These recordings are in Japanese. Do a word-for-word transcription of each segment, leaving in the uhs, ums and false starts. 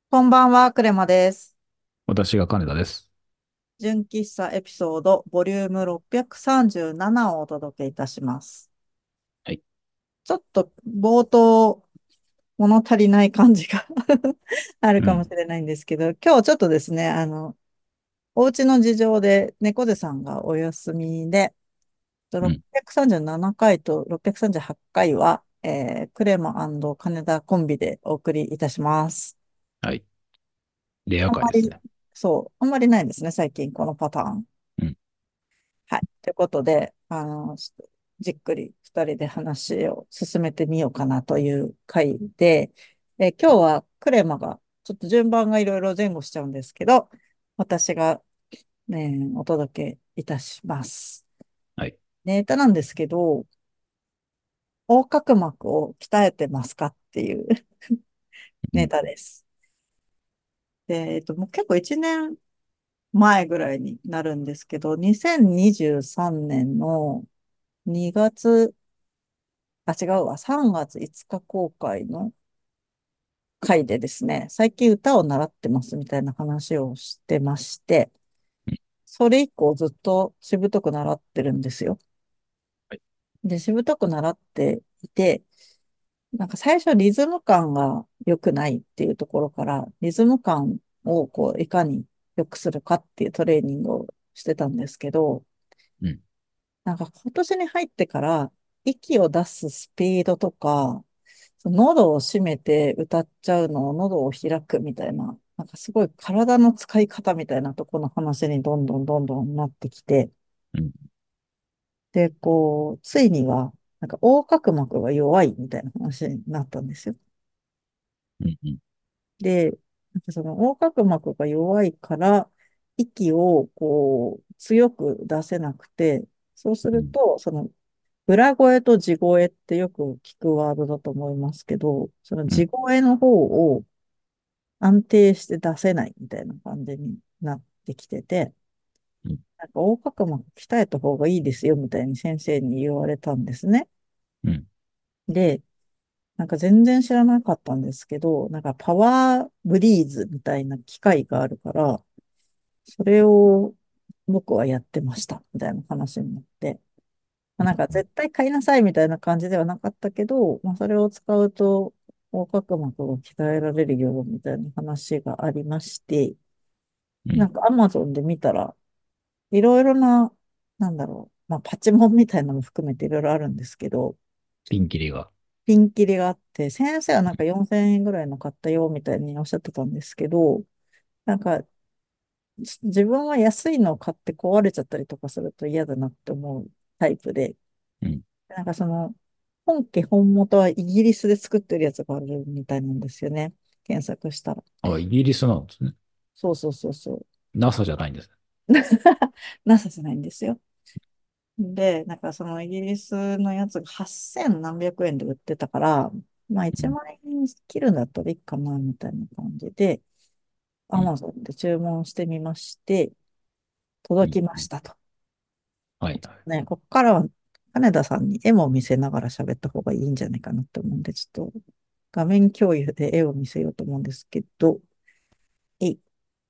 こんばんは、クレマです。 私が金田です。 純喫茶エピソード、ボリュームろっぴゃくさんじゅうななをお届けいたします。 はい。 ちょっと冒頭、物足りない感じがあるうん。 かもしれないんですけど、今日ちょっとですね、あの、お家の事情で猫背さんがお休みで、 うん。 ろっぴゃくさんじゅうななかいとろっぴゃくさんじゅうはちかいは、えークレマ金田コンビでお送りいたします。 はい。レアあんまり、 回ですね。 そう、あんまりないですね、最近このパターン。 うん。 はい。ということで、あの、ちょっとじっくり二人で話を進めてみようかなという回で、えー今日はクレマが、ちょっと順番がいろいろ前後しちゃうんですけど、私が、ね、お届けいたします。 はい。 ネタなんですけど、横隔膜を鍛えてますかっていうネうん。 タです。で、えっと、もう結構いちねんまえぐらいになるんですけど、にせんにじゅうさんねんのにがつ、あ、違うわ、さんがついつか公開の回でですね、最近歌を習ってますみたいな話をしてまして、 うん。 それ以降ずっとしぶとく習ってるんですよ。 はい。 で、しぶとく習っていて、なんか最初リズム感が良くないっていうところから、リズム感をこういかに良くするかっていうトレーニングをしてたんですけど、 うん。 なんか今年に入ってから息を出すスピードとか、その喉を閉めて歌っちゃうのを喉を開くみたいな、なんかすごい体の使い方みたいなところの話にどんどんどんどんなってきて、 うん。 で、こう、ついには、なんか横隔膜が弱いみたいな話になったんですよ。 うん。うん。 で、なんかその横隔膜が弱いから、息をこう、強く出せなくて、そうすうん。 ると、その裏声と地声ってよく聞くワードだと思いますけど、そのうん。 地声の方を安定して出せないみたいな感じになってきてて、 うん。 なんか横隔膜鍛えた方がいいですよみたいに先生に言われたんですね。 うん。 で、なんか全然知らなかったんですけど、なんかパワーブリーズみたいな機械があるから、それを僕はやってましたみたいな話になって、まあなんか絶対買いなさいみたいな感じではなかったけど、まあ、それを使うと横隔膜が鍛えられるよみたいな話がありまして、 うん。 なんか Amazon で見たらいろいろな、なんだろう、まあパチモンみたいなのも含めていろいろあるんですけど、 ピンキリが。 ピンキリがあって、先生はなんかよんせんえんぐらいの買ったよみたいにおっしゃってたんですけど、なんか自分は安いのを買って壊れちゃったりとかすると嫌だなって思うタイプで、 うん。 なんかその、本家本元はイギリスで作ってるやつがあるみたいなんですよね。検索したら。 あ、イギリスなんですね。 そうそうそうそう。 ナサ じゃないんですね。 ナサ じゃないんですよ。で、なんかそのイギリスのやつがはっせん何百円で売ってたから、まあ1 うん。 万円切るんだったらいいかな、みたいな感じで、 うん。 Amazon で注文してみまして、 うん。 届きまうん。 したと。 はい。はい。 ね、ここからは金田さんに絵も見せながら喋った方がいいんじゃないかなって思うんで、ちょっと画面共有で絵を見せようと思うんですけど、えい、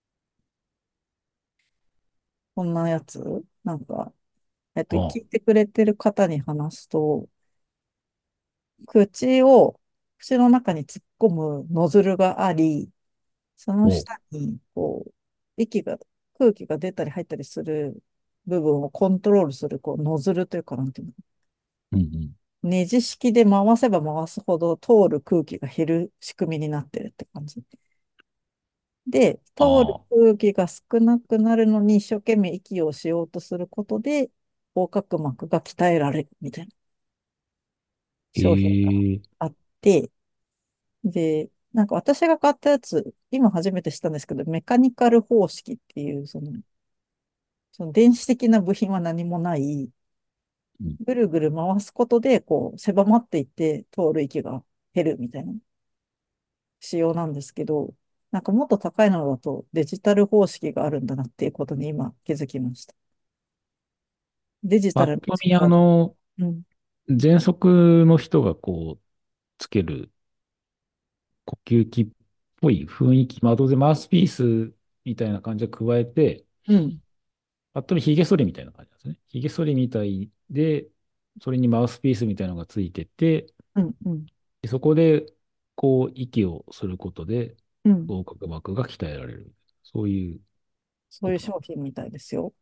こんなやつなんか、えっと、聞ああ。 いてくれてる方に話すと、口を、口の中に突っ込むノズルがあり、そのおう。 下に、こう、息が、空気が出たり入ったりする部分をコントロールする、こう、ノズルというかなんていうの、 うん。うん。 ネジ式で回せば回すほど通る空気が減る仕組みになってるって感じ。で、通るああ。 空気が少なくなるのに一生懸命息をしようとすることで、横隔膜が鍛えられるみたいなへ商品がえ。 あって、で、なんか私が買ったやつ、今初めて知ったんですけど、メカニカル方式っていう、その、その電子的な部品は何もない、 うん。 ぐるぐる回すことで、こう、狭まっていって通る息が減るみたいな仕様なんですけど、なんかもっと高いのだとデジタル方式があるんだなっていうことに今気づきました。デジタパッルのと見、あ力。 の、 うん。 喘息の人がこう、つける呼吸器っぽい雰囲気、まあ当然マウスピースみたいな感じを加えて、 うん、 ぱっと見髭剃りみたいな感じなんですね。髭剃りみたいで、それにマウスピースみたいなのがついてて、 うん、うん、 でそこで、こう、息をすることで、 うん。 横隔膜が鍛えられる。そういうそういうことなん商品みたいですよ。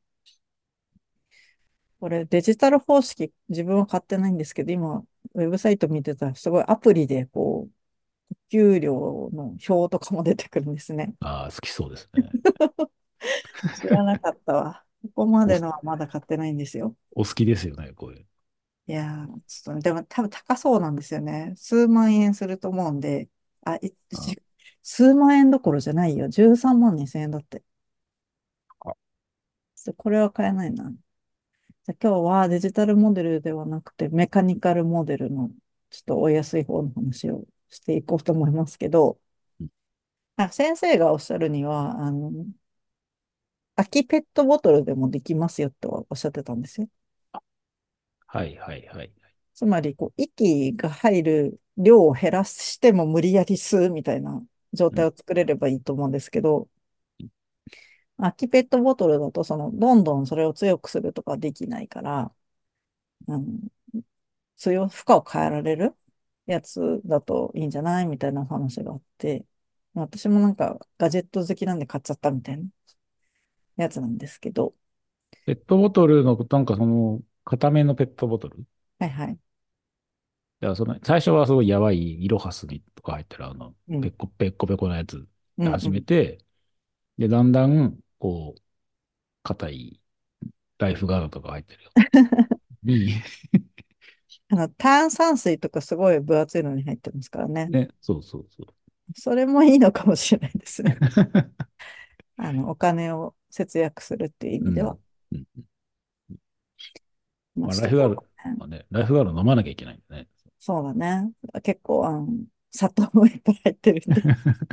これデジタル方式、自分は買ってないんですけど、今、ウェブサイト見てたら、すごいアプリで、こう、給料の表とかも出てくるんですね。 ああ、好きそうですね。 知らなかったわ。ここまお、 でのはまだ買ってないんですよ。 お好きですよね、こういう。 いやー、ちょっとね、でも多分高そうなんですよね。数万円すると思うんで、あ、い、 あじ数万円どころじゃないよ。じゅうさんまんにせん円だって。 あ、 ちょこれは買えないな。じゃあ今日はデジタルモデルではなくてメカニカルモデルのちょっとお安い方の話をしていこうと思いますけど、 うん、 あ、先生がおっしゃるには、あの、空きペットボトルでもできますよとはおっしゃってたんですよ。 はいはいはい。 つまり、こう、息が入る量を減らしても無理やり吸うみたいな状うん、 態を作れればいいと思うんですけど、空きペットボトルだと、その、どんどんそれを強くするとかできないから、あの、強、負荷を変えられるやつだといいんじゃないみたいな話があって、私もなんかガジェット好きなんで買っちゃったみたいなやつなんですけど、 ペットボトルの、なんかその、固めのペットボトル。 はいはい。 いや、その、最初はすごいやばい、イロハスにとか入ってるあの、 うん。 ペッコペッコペコなやつで始めうんうん。 て、で、だんだん、こう、硬いライフガードとか入ってるよ。に、 あの、炭酸水とかすごい分厚いのに入ってますからね。 ね、そうそうそう。 それもいいのかもしれないですね。あの、お金を節約するっていう意味では。 うん。うん。 まあ、 まあ、 ちょっと今ライフガード、 日ね、 まあね、ライフガード飲まなきゃいけないんでね。 そうだね。結構、あの、砂糖もいっぱい入ってるんで。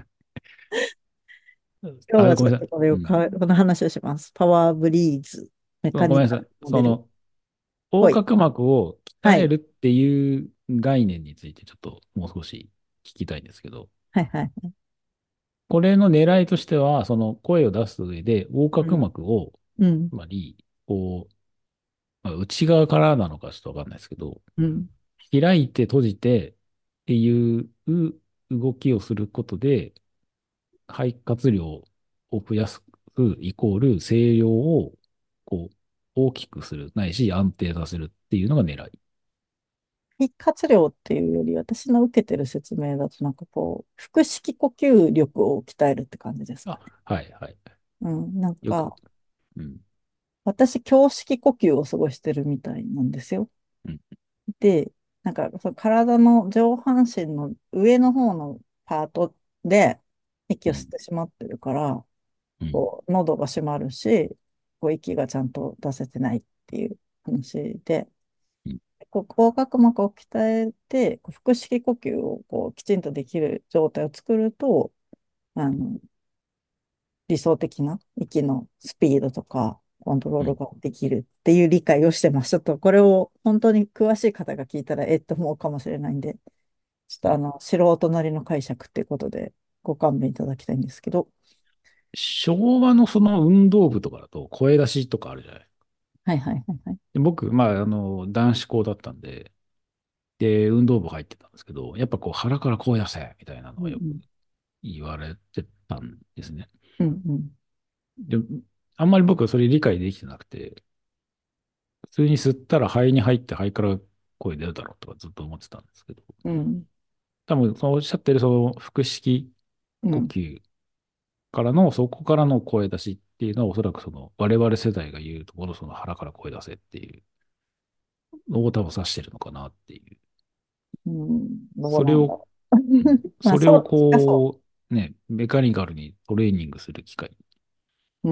今日あ、 はで、ごめんなさい。 ちょっとこれうん。 をか、この話をします。パワーブリーズ、メカニカルそのごめんなさい。 モデルっその、横ぽい。 隔膜を鍛はい。 えるっていう概念についてちょっともう少し聞きたいんですけど、 はいはい。 これの狙いとしては、その声を出す上で、横隔うん。 膜を、 うん。 つまり、こう、まあ、内側からなのかちょっとわかんないですけど、 うん。 開いて閉じてっていう動きをすることで、肺活量を増やすイコール声量をこう大きくする、ないし安定させるっていうのが狙い。 肺活量っていうより、私の受けてる説明だと、なんかこう、腹式呼吸力を鍛えるって感じですかあ、 ね。 はいはい。 うん。なんよく、 か、 うん、 私、胸式呼吸をすごいしてるみたいなんですよ。 うん、 で、なんか、その体の上半身の上の方のパートで息うん、 を吸ってしまってるから、 うん、 こう、喉が閉まるし、こう、息がちゃんと出せてないっていう話で、 うん、 こう、横隔膜を鍛えて、こう腹式呼吸をこうきちんとできる状態を作ると、あの、理想的な息のスピードとか、コントローうん。 ルができるっていう理解をしてます。ちょっとこれを本当に詳しい方が聞いたら、えっと思うかもしれないんで、ちょっとあの、素人なりの解釈っていうことでご勘弁いただきたいんですけど、 昭和のその運動部とかだと声出しとかあるじゃない。 はいはいはいはい。 で僕、まあ、あの、男子校だったんで、で、運動部入ってたんですけど、やっぱこう腹から声出せみたいなのはよくうん言われてたんですね。 うん。うんうん。 で、あんまり僕はそれ理解できてなくて、普通に吸ったら肺に入って肺から声出るだろうとかずっと思ってたんですけど、 うん多分そのおっしゃってるその腹式うん。 呼吸からの、そこからの声出しっていうのはおそらくその我々世代が言うところその腹から声出せっていうのを多分指してるのかなっていう。 うん。どうそれを、 なんだろう。 うん、 まあ、 それをそう、近そこう、ね、メカニカルにトレーニングする機会。 う。うん。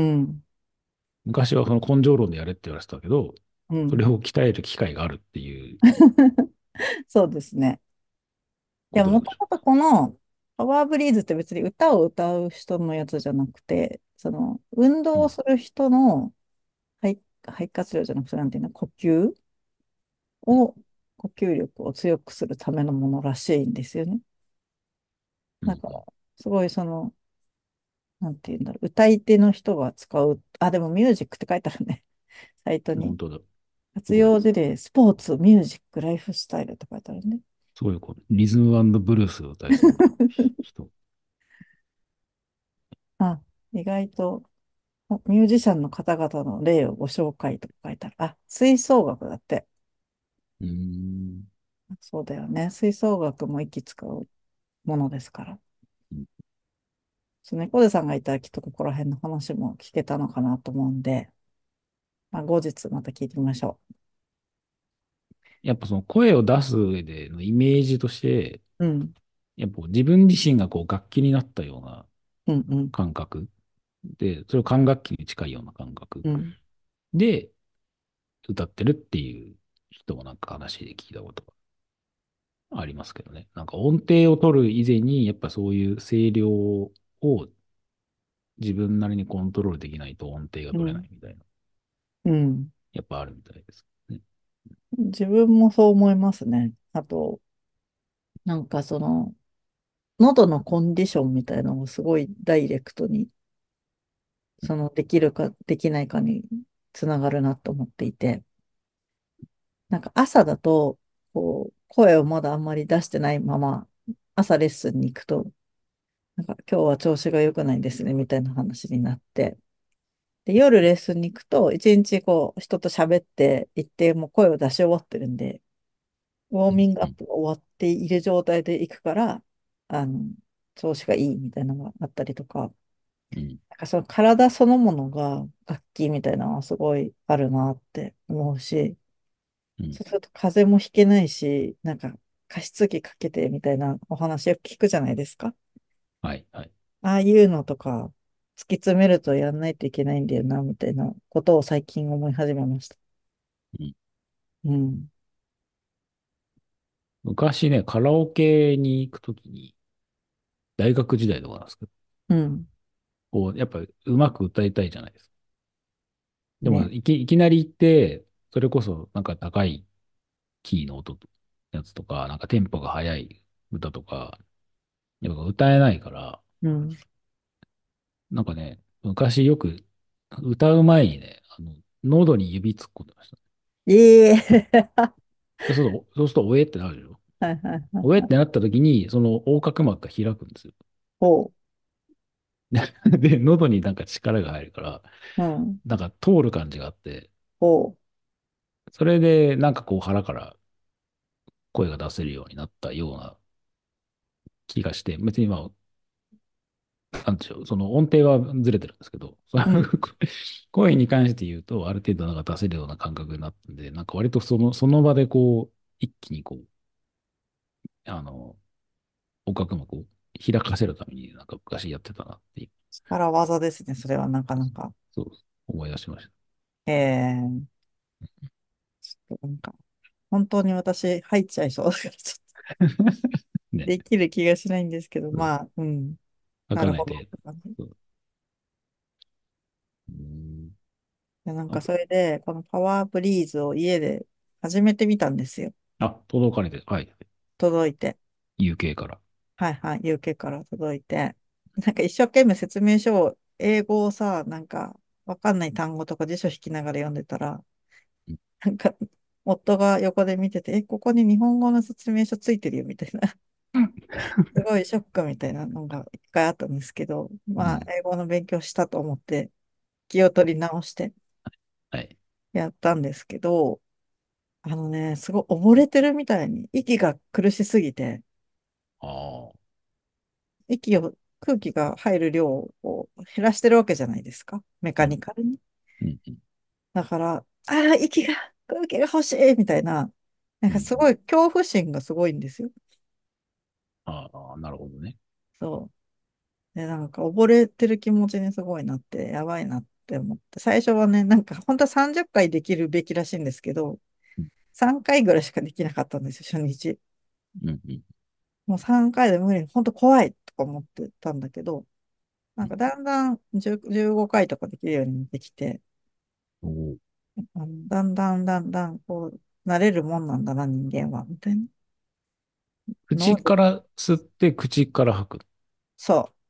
昔はその根性論でやれって言われてたけど、 うん。 それを鍛える機会があるっていうそうですね。いや、 ことなんでしょもともとこのパワーブリーズって別に歌を歌う人のやつじゃなくて、その運う。 動をうん。 する人の肺、肺活量じゃなくて、なんていうの、呼吸を、呼吸力を強くするためのものらしいんですよね。 うん。うん。 だから、 すごいその、なんて言うんだろう、歌い手の人が使う、あ、でもミュージックって書いてあるね、サイトに。 本当だ。す活ごい。 用事例、スポーツ、ミュージック、ライフスタイルって書いてあるね。 すごい、こう、リズムブルースを歌いそうな人。 あ、意外と、ミュージシャンの方々の例をご紹介とか書いてある。あ、吹奏楽だって。 うーん。 そうだよね。吹奏楽も息使うものですから。そう猫背さんがいたらきっとここら辺の話も聞けたのかなと思うんで、まあ、後日また聞いてみましょやっぱその声を出す上でのイメージとして、 う。うん、 やっぱ自分自身がこう楽器になったようなうん、うん、 感覚で、それを管楽器に近いような感覚うん、 で歌ってるっていう人もなんか話で聞いたことがありますけどね。なんか音程を取る以前に、やっぱそういう声量を自分なりにコントロールできないと音程が取れないうん。 みたいな、 うん。 やっぱあるみたいですね。 自分もそう思いますね。あと、なんかその、喉のコンディションみたいなのをすごいダイレクトに、その、できるかできないかにつながるなと思っていて、なんか朝だと、こう、声をまだあんまり出してないまま、朝レッスンに行くと、なんか今日は調子が良くないですね、みたいな話になって、で、夜レッスンに行くと、一日こう、人と喋って行って、もう声を出し終わってるんで、ウォーミングアッうん、 プが終わっている状態で行くから、あの、調子がいいみたいなのがあったりとか、 うん、 なんかその体そのものが楽器みたいなのはすごいあるなって思うし、 うん。 そうすると風邪もひけないし、なんか加湿器かけてみたいなお話を聞くじゃないですか。 はい、はい。 ああいうのとか、突き詰めるとやんないといけないんだよな、みたいなことを最近思い始めました。 うん、 うん。 昔ね、カラオケに行くときに、大学時代とかなんですけど、 うん。 こう、やっぱうまく歌いたいじゃないですか。でも、 ね。 いき、いきなり行って、それこそなんか高いキーの音とやつとか、なんかテンポが速い歌とか、やっぱ歌えないから、 うん。 なんかね、昔よく歌う前にね、あの、喉に指突っ込んでました。 ええはでそうすると、そうすると、おえってなるでしょ。 いはいはいはい。 おえってなった時に、その横隔膜が開くんですよ。 ほで、喉になんか力が入るから、 う。うん。 なんか通る感じがあって、 ほそれでなんかこう腹から声が出せるようになったような気がして、別にまあ、なんでしょう、その音程はずれてるんですけど、そのう。うん。 声に関して言うと、ある程度なんか出せるような感覚になったんで、なんか割とその、その場でこう、一気にこう、あの、横隔膜を開かせるためになんか昔やってたなっていう、 力技ですね、それはなかなか。 そう思い出しましええちょっとなんか、本当に私入っちゃいそうだから、ちょっとた。ね。 できる気がしないんですけど、 そうまあ、うん。 書なるほどかないで。 って感じ。 そううん。 で、なんかあと、 それで、このパワーブリーズを家で始めてみたんですよ。 あ、届かれて、はい。 届いて。 ユーケー から。 はいはい、ユーケー から届いて。なんか一生懸命説明書を、英語をさ、なんかわかんない単語とか辞書引きながら読んでたら、 うん。 なんか夫が横で見てて、え、ここに日本語の説明書ついてるよみたいな、すごいショックみたいなのが一回あったんですけど、まあ、 うん。 英語の勉強したと思って気を取り直してはい。 やったんですけど、あのね、すごい溺れてるみたいに息が苦しすぎて、 ああ。 息を、空気が入る量を減らしてるわけじゃないですか。メカうん。 ニカルに。 うん。うん。 だから、ああ、息が、空気が欲しいみたいな、なんうん。 かすごい恐怖心がすごいんですよ。 ああ、なるほどね。 そう。で、なんか溺れてる気持ちにすごいなって、やばいなって思って、最初はね、なんか本当はさんじゅっかいできるべきらしいんですけど、 うん。 さんかいぐらいしかできなかったんですよ、初日。 うん。うん。 もうさんかいで無理、本当怖いとか思ってたんだけど、なんかだんだんじゅう、じゅうごかいとかできるようになってきて、 おー。 あのだんだんだんだんこう、慣れるもんなんだな、人間は、みたいなのを、 口から吸って口から吐く。 そう。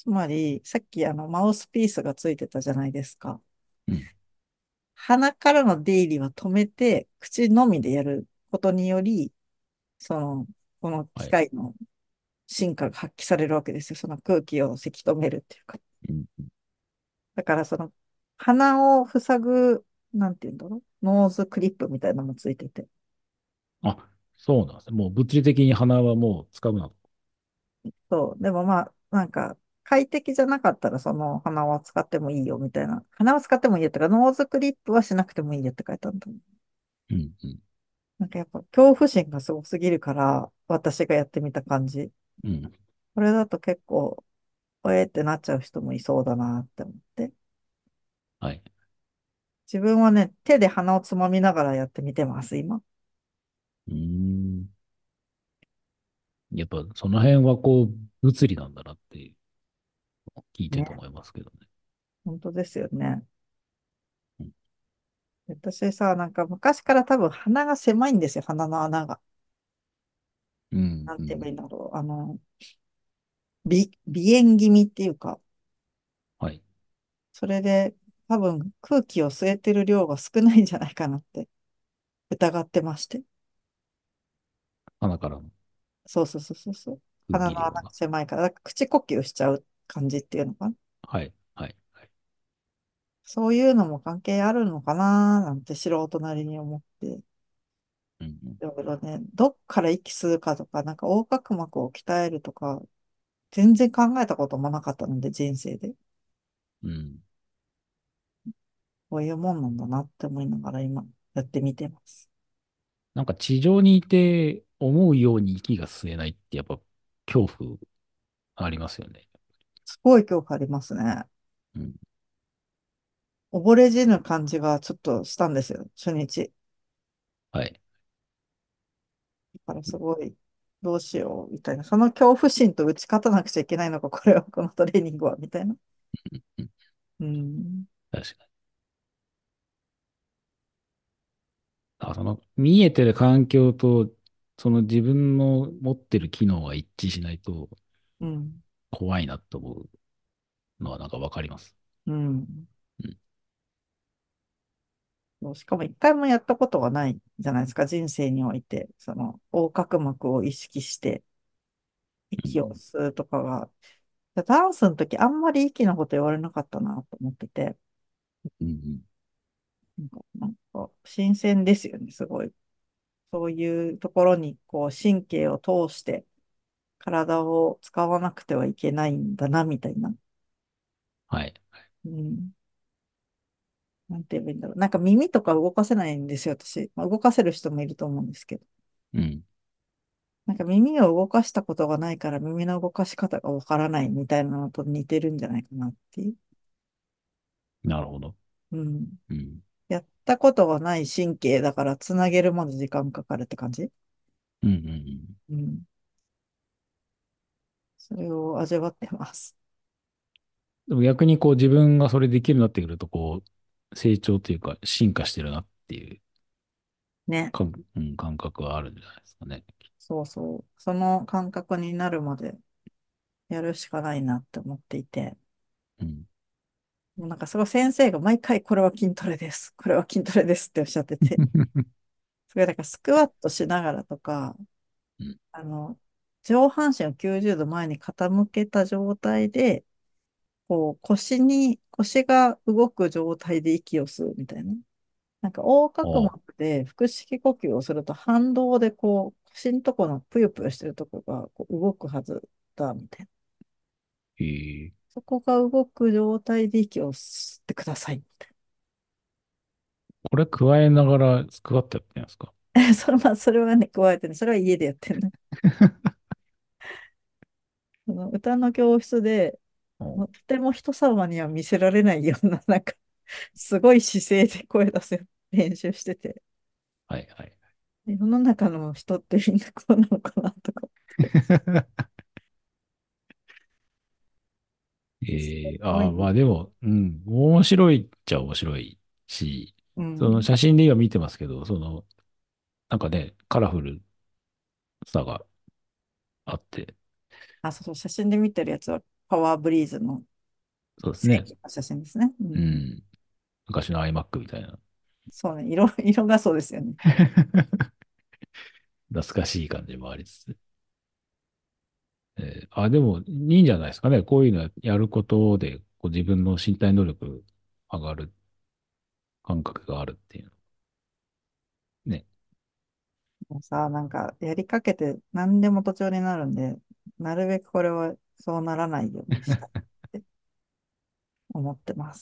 つまり、さっきあの、マウスピースがついてたじゃないですか。 うん。 鼻からの出入りは止めて、口のみでやることにより、その、このはい。 機械の進化が発揮されるわけですよ。その空気をせき止めるっていうか。 うん。 だからその、鼻を塞ぐ、なんていうんだろう。ノーズクリップみたいなのもついてて。 あ、そうなんですね。もう物理的に鼻はもう使うな。 そう。でもまあ、なんか、快適じゃなかったらその鼻は使ってもいいよみたいな。鼻は使ってもいいよってか、ノーズクリップはしなくてもいいよって書いてあるんだ。 うん。うん。 なんかやっぱ恐怖心がすごすぎるから、私がやってみた感じ。 うん。 これだと結構、ええってなっちゃう人もいそうだなって思って。 はい。 自分はね、手で鼻をつまみながらやってみてます、今。 うーん。やっぱその辺はこう、物理なんだなって聞いててね。 思いますけどね。 本当ですよね。 うん。 私さ、なんか昔から多分鼻が狭いんですよ、鼻の穴が。 うん。 なんて言えばいいうん。 んだろう。あの、鼻、鼻炎気味っていうか、 はい。 それで多分空気を吸えてる量が少ないんじゃないかなって疑ってまして。 鼻からのそうそうそうそうそう。 空鼻の穴が気量が。 狭いから、だから口呼吸しちゃう感じっていうのかな。 はい。はい。はい。 そういうのも関係あるのかななんて素人なりに思って。 うん。 だけどね、どっから息吸うかとか、なんか横隔膜を鍛えるとか、全然考えたこともなかったので、人生で。 うん。うん。 こういうもんなんだなって思いながら今やってみてます。 なんか地上にいて思うように息が吸えないってやっぱ恐怖ありますよね。 すごい恐怖ありますね。 うん。 溺れ死ぬ感じがちょっとしたんですよ、初日。 はい。 だからすごい、どうしよう、みたいな。その恐怖心と打ち勝たなくちゃいけないのか、これは、このトレーニングは、みたいな。 うん。 うん。 確かに。あ、その見えてる環境とその自分の持ってる機能が一致しないとうん。 怖いなと思うのはなんかわかります。 うん。 うん。 そうしかも一回もやったことがないじゃないですか、人生において。その、横隔膜を意識してうん。 息を吸うとかが。ダンスの時あんまり息のこと言われなかったなと思ってて。 うん。うん。 なんか、なんか新鮮ですよね、すごい。そういうところに、こう、神経を通して体を使わなくてはいけないんだな、みたいな。 はい。 うん。なんて言えばいいんだろう。なんか耳とか動かせないんですよ、私。まあ、動かせる人もいると思うんですけど。 うん。 なんか耳を動かしたことがないから耳の動かし方がわからないみたいなのと似てるんじゃないかなっていう。 なるほど。 うん。 うん。 やったことがない神経だからつなげるまで時間かかるって感じ。 うん。うん。うん。 うん。それを味わってます。 でも逆にこう自分がそれできるようになってくるとこう成長というか進化してるなっていうね。 感、うん、感覚はあるんじゃないですかね。 そうそう。その感覚になるまでやるしかないなって思っていて。 うん。 もうなんかすごい先生が毎回これは筋トレです。これは筋トレですっておっしゃってて。それだからスクワットしながらとか、 うん。 あの、上半身をきゅうじゅうど前に傾けた状態で、こう腰に、腰が動く状態で息を吸うみたいな。なんか横隔ああ、 膜で腹式呼吸をすると反動でこう腰のとこのぷよぷよしてるとこがこう動くはずだみたいな。 へえ。 そこが動く状態で息を吸ってくださいみたいこれ加えながらスクワットやってるんですか？ な。それは、それはね、加えてね、それは家でやってるね。その歌の教室で、 お。 とても人様には見せられないような、なんか、すごい姿勢で声出す練習してて、 はいはい。 世の中の人ってみんなこうなのかなとかって、すええ。ああ、まごい、 あでも、うん、面白いっちゃ面白いし、そのうん。 写真で今見てますけど、その、なんかね、カラフルさがあって、 あ、そうそう、写真で見てるやつはパワーブリーズのそうですね。 正規の写真ですね。うん。 うん。昔の iMac みたいな。 そうね。色、色がそうですよね。 懐かしい感じもありつつ。えーあ、でも、いいんじゃないですかね。こういうのやることで、こう自分の身体能力上がる感覚があるっていうの。ね。 もうさ、なんか、やりかけて何でも途中になるんで、なるべくこれはそうならないようにしたいって思ってます。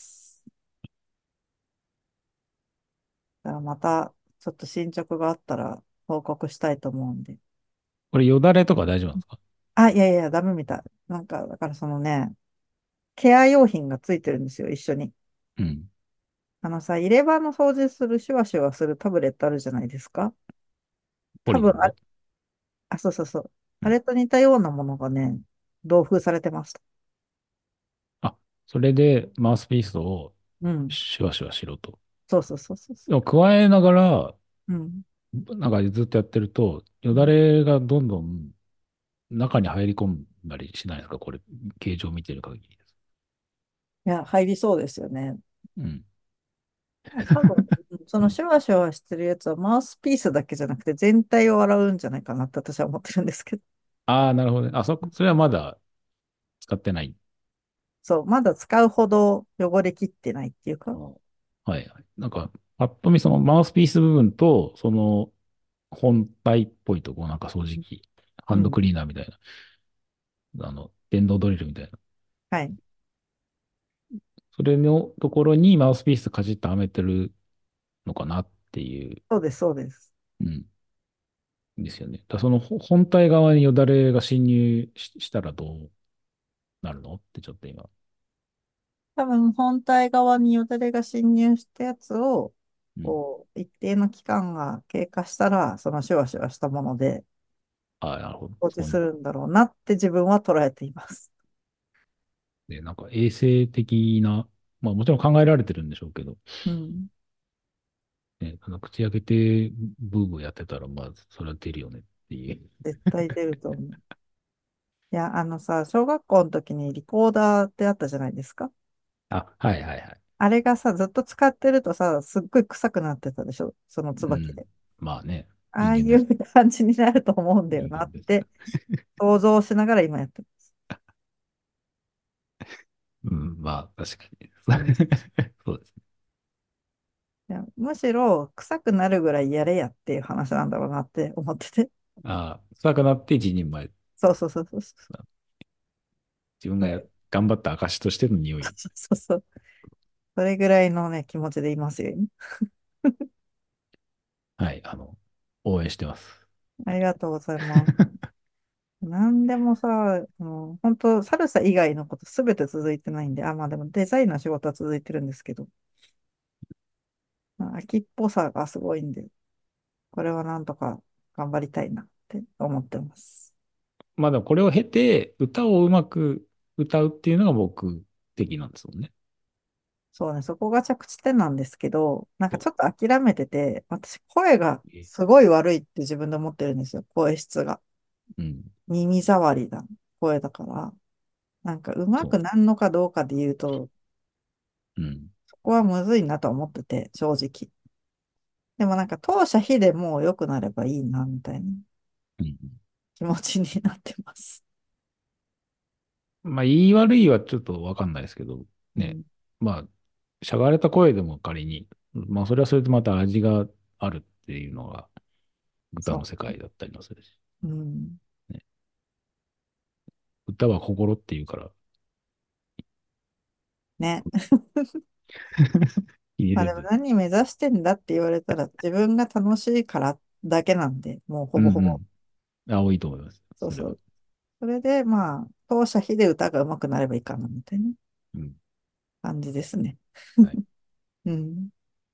だからまた、ちょっと進捗があったら報告したいと思うんで。 これよだれとか大丈夫なんですか？ あ、いやいや、ダメみたい。なんか、だからそのね、ケア用品がついてるんですよ、一緒に。 うん。 あのさ、入れ歯の掃除する、シュワシュワするタブレットあるじゃないですか。多分あ、 ポリノの。 あ、そうそうそう。 うん。 あれと似たようなものがね、同封されてました。 あ、それでマウスピースをうん。 シュワシュワしろと。 そうそうそうそうそでも加えながら、 う。うん。 なんかずっとやってると、よだうん。 れがどんどん中に入り込んだりしないですか？これ、形状見てる限りです。 いや、入りそうですよね。 うん。 多分、そのシュワシュワしてるやつはマウスピースだけじゃなくて全体を洗うんじゃないかなって私は思ってるんですけど。 ああ、なるほどね。あ、そ、それはまだ使ってない。 そう、まだ使うほど汚れきってないっていうか。 あーはいはい。なんか、パッと見そのマウスピース部分と、その本体っぽいとこ、なんか掃除機、ハうん。 ンドクリーナーみたいな、あの、電動ドリルみたいな。 はい。 それのところにマウスピースかじってはめてるのかなっていう、 そうです、そうです。 うん、ですよね。だそのほ本体側によだれが侵入し、したらどうなるのってちょっと今。 多分、本体側によだれが侵入したやつを、 うん。 こう、一定の期間が経過したら、そのシュワシュワしたもので、 ああ、なるほど。 掃除そうね。 するんだろうなって自分は捉えています。 で、なんか衛生的な、まあもちろん考えられてるんでしょうけど、 うん。 ね、あの口開けてブーブーやってたら、まあそれは出るよねっていう。 絶対出ると思う。いや、あのさ、小学校の時にリコーダーってあったじゃないですか。 あ、はいはいはい。 あれがさ、ずっと使ってるとさ、すっごい臭くなってたでしょ、そのうん。 椿で。 まあね、 ああい人間です。 う感じになると思うんだよ人間です。 なって想像しながら今やってます。 うん、まあ確かに。 うん。 そうですね。 いや、むしろ臭くなるぐらいやれやっていう話なんだろうなって思ってて。 ああ、臭くなって一人前。 そうそうそうそうそ自分がやう。 頑張った証としての匂い。 そうそうそう。それぐらいのね、気持ちでいますよ。 はい、あの、応援してます。 ありがとうございます。なんでもさ、あの本当サルサ以外のことすべて続いてないんで、あ、まあでもデザインの仕事は続いてるんですけど、まあ、秋っぽさがすごいんで、これはなんとか頑張りたいなって思ってます。 まあでもこれを経て、歌をうまく歌うっていうのが僕的なんですもんね。 そうね、そこが着地点なんですけど、なんかそちょっと諦めてて、私声がう。えすごい悪いって自分で思ってるんですよ、声質が。 うん。 耳障りな声だから、なんか上手そくなるのかどうかで言うと、 う。うん。 そこはむずいなと思ってて、正直。でもなんか当社比でもう良くなればいいな、みたいなうん。 気持ちになってます。 まあ、言い悪いはちょっとわかんないですけど、ね。 うん、 まあ、しゃがれた声でも仮に、まあ、それはそれでまた味があるっていうのが歌のそ世界だったりもするし、 う。うん。 ね。歌は心っていうから、 ね。まあでも気にせず。 何目指してんだって言われたら自分が楽しいからだけなんで、もうほうんぼほぼ。 うん。あ、多いと思います。それは。 そうそう。それでまあ、当社比で歌が上手くなればいいかな、みたいなうん。 感じですね。 はい。 うん。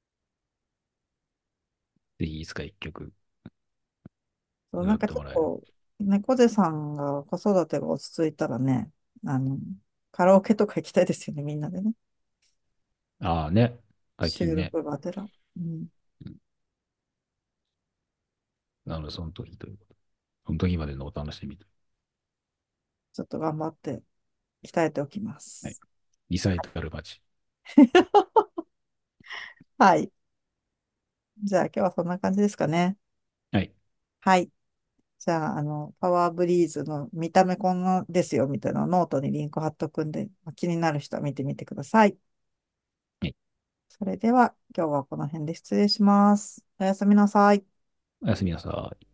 ぜひいつか一曲そう、なんか歌ってもらえる。 ちょっと、猫背さんが子育てが落ち着いたらね、あの、カラオケとか行きたいですよね、みんなでね。 ああね。最近収ね。 録がてら。うん。 うん。なので、その時ということ。その時までのお楽しみと。 ちょっと頑張って鍛えておきまはい。 す。 リサイタルバジ。 はい。じゃあ今日はそんな感じですかね。 はい。 はい。じゃあ、あの、パワーブリーズの見た目こんなですよみたいなノートにリンク貼っとくんで、まあ気になる人は見てみてください。 はい。 それでは今日はこの辺で失礼します。おやすみなさい。 おやすみなさい。